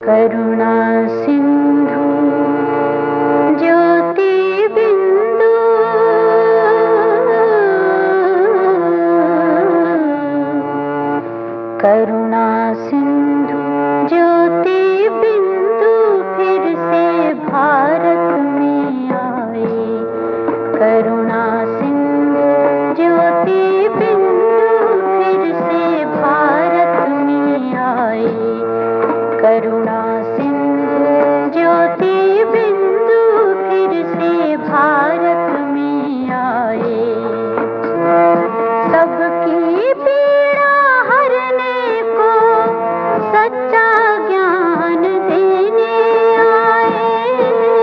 करुणा सिंधु ज्योति बिंदु करुणा सिंधु ज्योति बिंदु फिर से भारत में आए। करुणा सिंधु ज्योति बिंदु फिर से भारत में आए। करुणा सिंधु ज्योति बिंदु फिर से भारत में आए। सबकी पीड़ा हरने को सच्चा ज्ञान देने आए।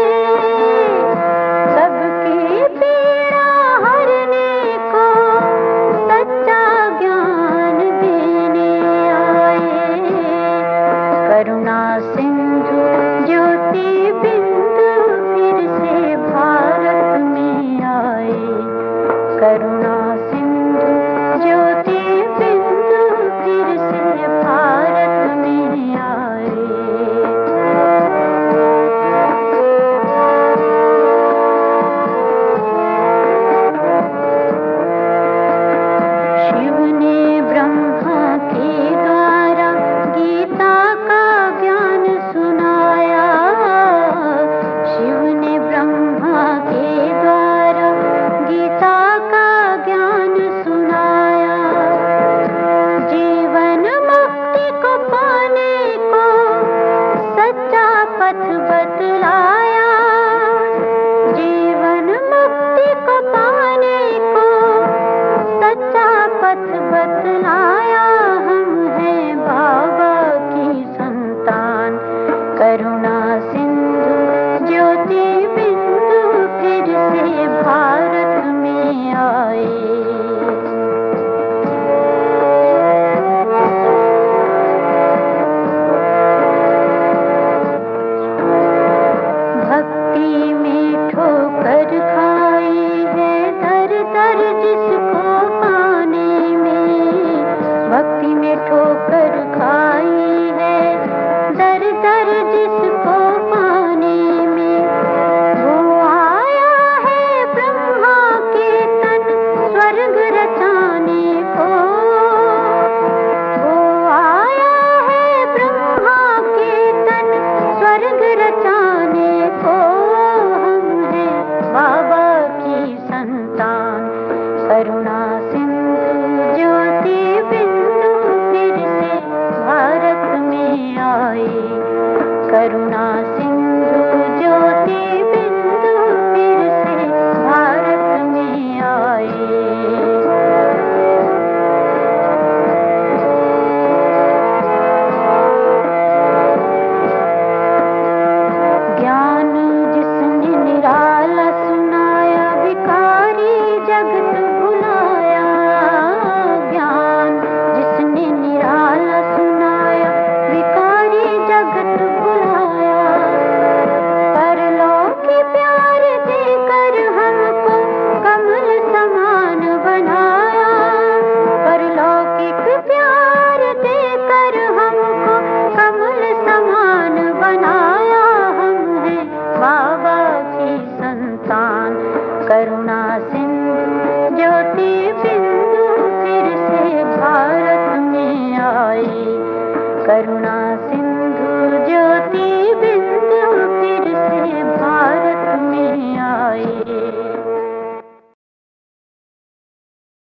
सबकी पीड़ा हरने को सच्चा ज्ञान देने आए। करुणा सिंधु ज्योति बिंदु फिर से भारत में आए। करुणा सिंधु ज्योति बिंदु फिर से भारत में आए। शिव ने ब्रह्मा के द्वारा गीता का ज्ञान सुनाया। शिव ने ब्रह्मा के द्वारा गीता का ज्ञान सुनाया। जीवन मुक्ति को पाने को सच्चा पथ बतलाया। जीवन मुक्ति को पाने को सच्चा पथ बतलाया। हम हैं बाबा की संतान। करुणा सिंधु ज्योति बिंदु फिर से भारत में आए। भक्ति में ठोकर खाई है दर दर जिसको पाने में। भक्ति में ठोकर खाई है दर दर जिसको पाने में। वो आया है ब्रह्मा के तन स्वर्ग रचाने को। वो आया है ब्रह्मा के तन स्वर्ग रचाने को। हम हैं बाबा की संतान। करुणा सिंधु ज्योति बिंदु फिर से भारत में आए। करुणा